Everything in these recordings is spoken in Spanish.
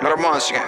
Música.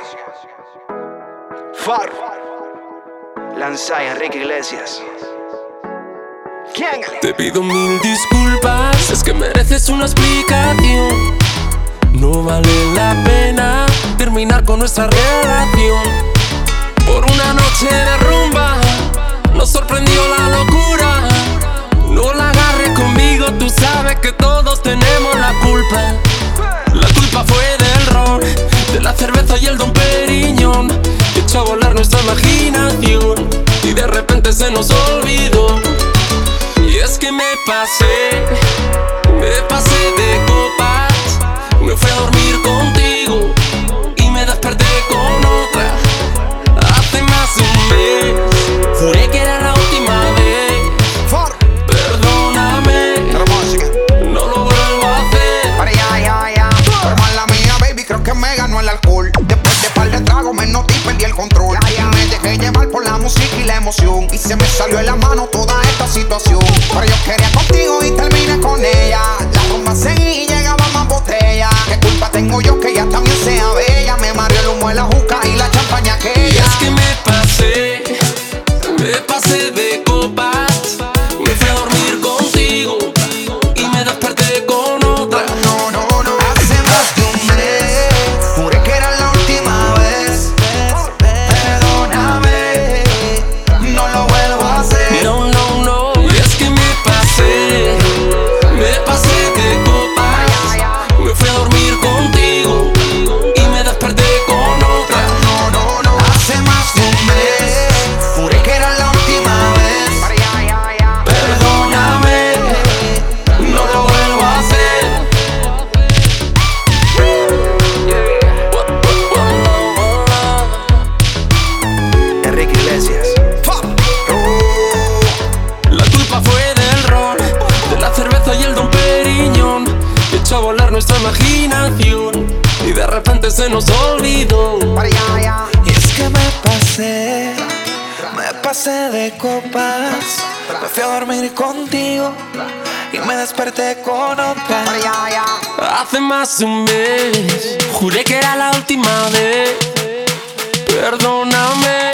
Far. Lanza Enrique Iglesias. ¿Quién? Te pido mil disculpas, es que mereces una explicación. No vale la pena terminar con nuestra relación. Por una noche de rumba nos sorprendió la locura. No la agarres conmigo, tú sabes que todos tenemos la culpa. La culpa fue del ron, de la cerveza y el Don Periñón, que echó a volar nuestra imaginación y de repente se nos olvidó. Y es que me pasé de copas. Me fui a dormir contigo y me desperté con otra. Hace más de un mes juré que era la última vez. Perdóname, no lo vuelvo a hacer. Pero mala mía, baby, creo que me ganó el alcohol. Después de par de tragos me noté y perdí el control. Y me dejé llevar por la música y la emoción, y se me salió en la mano toda esta situación. Pero yo quería contigo y terminé con ella. La rumba seguí y llegaba más botella. ¿Qué culpa tengo yo que ella también sea bella? Me mareó el humo de la juca y la champaña aquella. Y es que me pasé de copas. Me fui a dormir contigo y me desperté con otra. No, hace más de un mes juré que era la última vez. Perdóname, no lo vuelvo a hacer. No, y es que me pasé de copas. Me fui a dormir contigo y me desperté con otra. No, hace más de un mes juré que era la última vez. Perdóname, no lo vuelvo a hacer. Enrique Iglesias. La culpa fue del ron, de la cerveza y el Don Periñón, que echó a volar nuestra imaginación y de repente se nos olvidó. Y es que me pasé de copas. Me fui a dormir contigo y me desperté con otra. Hace más de un mes juré que era la última vez. Perdóname,